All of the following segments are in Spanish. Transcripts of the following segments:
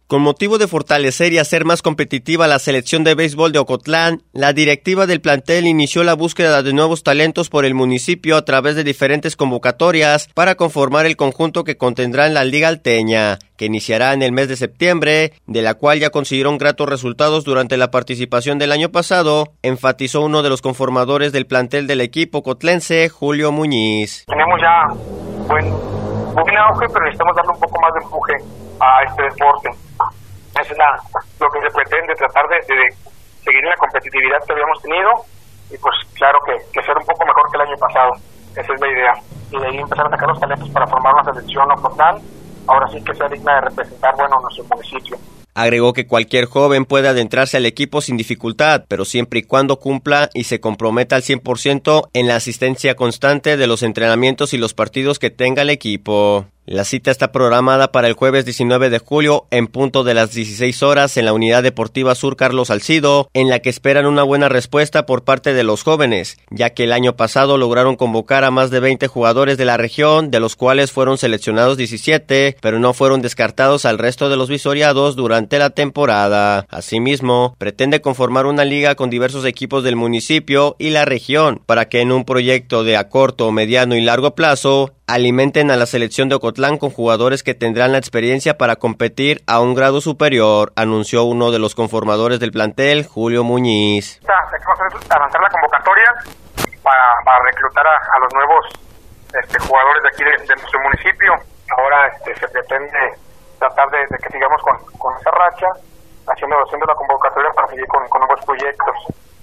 Con motivo de fortalecer y hacer más competitiva la selección de béisbol de Ocotlán, la directiva del plantel inició la búsqueda de nuevos talentos por el municipio a través de diferentes convocatorias para conformar el conjunto que contendrá en la Liga Alteña, que iniciará en el mes de septiembre, de la cual ya consiguieron gratos resultados durante la participación del año pasado, enfatizó uno de los conformadores del plantel del equipo ocotlense, Julio Muñiz. Tenemos ya buen auge, pero necesitamos darle un poco más de empuje a este deporte. Es lo que se pretende, tratar de seguir en la competitividad que habíamos tenido y pues claro que ser un poco mejor que el año pasado. Esa es la idea. Y de ahí empezar a sacar los talentos para formar una selección Ocotlán, ahora sí que sea digna de representar, nuestro municipio. Agregó que cualquier joven puede adentrarse al equipo sin dificultad, pero siempre y cuando cumpla y se comprometa al 100% en la asistencia constante de los entrenamientos y los partidos que tenga el equipo. La cita está programada para el jueves 19 de julio en punto de las 16 horas en la Unidad Deportiva Sur Carlos Salcido, en la que esperan una buena respuesta por parte de los jóvenes, ya que el año pasado lograron convocar a más de 20 jugadores de la región, de los cuales fueron seleccionados 17, pero no fueron descartados al resto de los visoriados durante la temporada. Asimismo, pretende conformar una liga con diversos equipos del municipio y la región, para que en un proyecto de a corto, mediano y largo plazo, alimenten a la selección de Ocotlán con jugadores que tendrán la experiencia para competir a un grado superior, anunció uno de los conformadores del plantel, Julio Muñiz. Vamos a lanzar la convocatoria para reclutar a los nuevos jugadores de aquí de nuestro municipio. Ahora se pretende tratar de que sigamos con esa racha, haciendo la convocatoria para seguir con nuevos proyectos.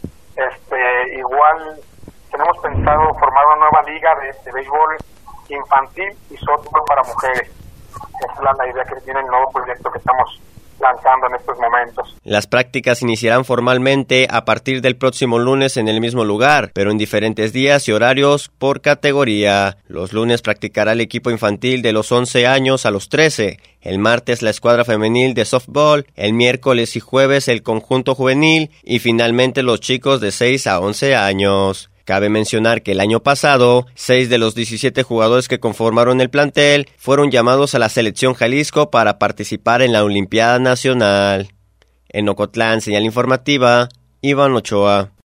Igual tenemos pensado formar una nueva liga de béisbol infantil y softball para mujeres. Esa es la idea que tiene el nuevo proyecto que estamos lanzando en estos momentos. Las prácticas iniciarán formalmente a partir del próximo lunes en el mismo lugar, pero en diferentes días y horarios por categoría. Los lunes practicará el equipo infantil de los 11 años a los 13, el martes la escuadra femenil de softball, el miércoles y jueves el conjunto juvenil y finalmente los chicos de 6 a 11 años. Cabe mencionar que el año pasado, 6 de los 17 jugadores que conformaron el plantel fueron llamados a la selección Jalisco para participar en la Olimpiada Nacional. En Ocotlán, señal informativa, Iván Ochoa.